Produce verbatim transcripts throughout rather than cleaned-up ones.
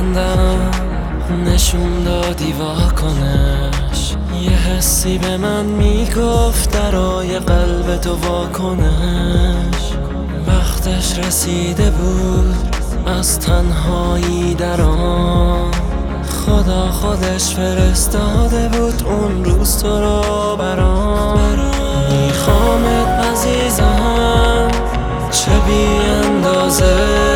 ببندم نشون دادی واکنش، یه حسی به من میگفت درای قلب تو واکنش. وقتش رسیده بود از تنهایی درام، خدا خودش فرستاده بود اون روز تو رو برام. میخوامت عزیزم چه بی اندازه،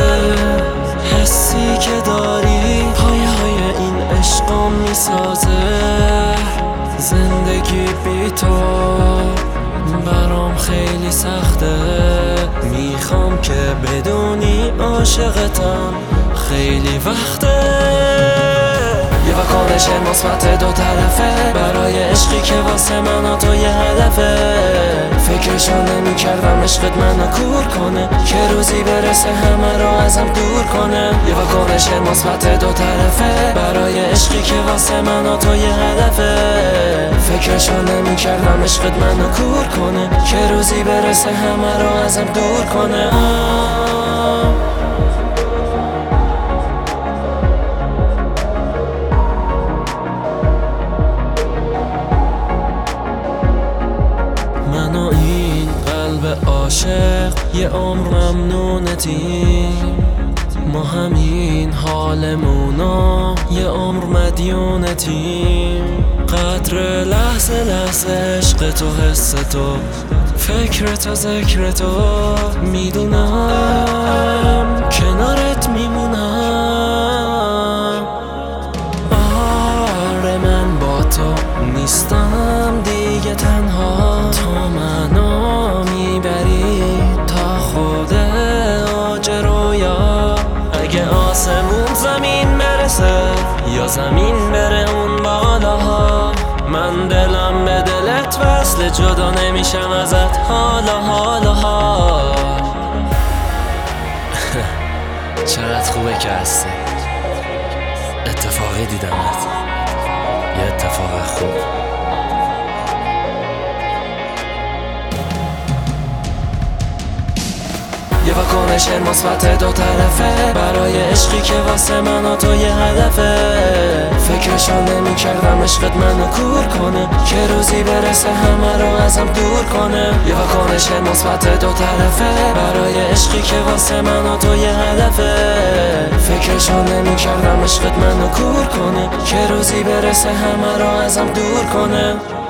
حسی که داری پایه های این عشقم میسازه. زندگی بی تو برام خیلی سخته، میخوام که بدونی عاشقتم خیلی وقته. یه واکنش مثبت دو طرفه برای عشقی که واسه من و تو یه هدفه. فکرشو نمی کردم عشقت منو کور کنه، که روزی برسه همه رو ازم دور کنه. یه واکنش مثبت دو طرفه برای عشقی که واسه من و تو یه هدفه. فکرشو نمی کردم عشقت منو کور کنه، که روزی برسه همه رو ازم دور کنه. من و این قلب عاشق یه عمر ممنونتیم، ما همین حالمونا یه عمر مدیونتیم. قدر لحظه لحظه عشق تو، حس تو، فکر تو، ذکر تو، میدونم کنارت میمونم. آره من با تو نیستم دیگه تنها، تو منو میبری تا خود اوج رویا. اگه آسمون زمین برسه یا زمین بره اون بالاها، من دلم به دلت وصل، جدا نمیشم ازت حالا حالا حال. چقدر خوبه که هستی، اتفاقی دیدمت، یه اتفاق خوب. یه واکنش مثبت دو طرفه برای عشقی که واسه من و تو یه هدفه. فکرشو نمی کردم عشقت منو کور کنه، که روزی برسه همه رو ازم دور کنه. یه واکنش مثبت دو طرفه برای عشقی که واسه من و تو یه هدفه. فکرشو نمی کردم عشقت منو کور کنه، که روزی برسه همه رو ازم دور کنه.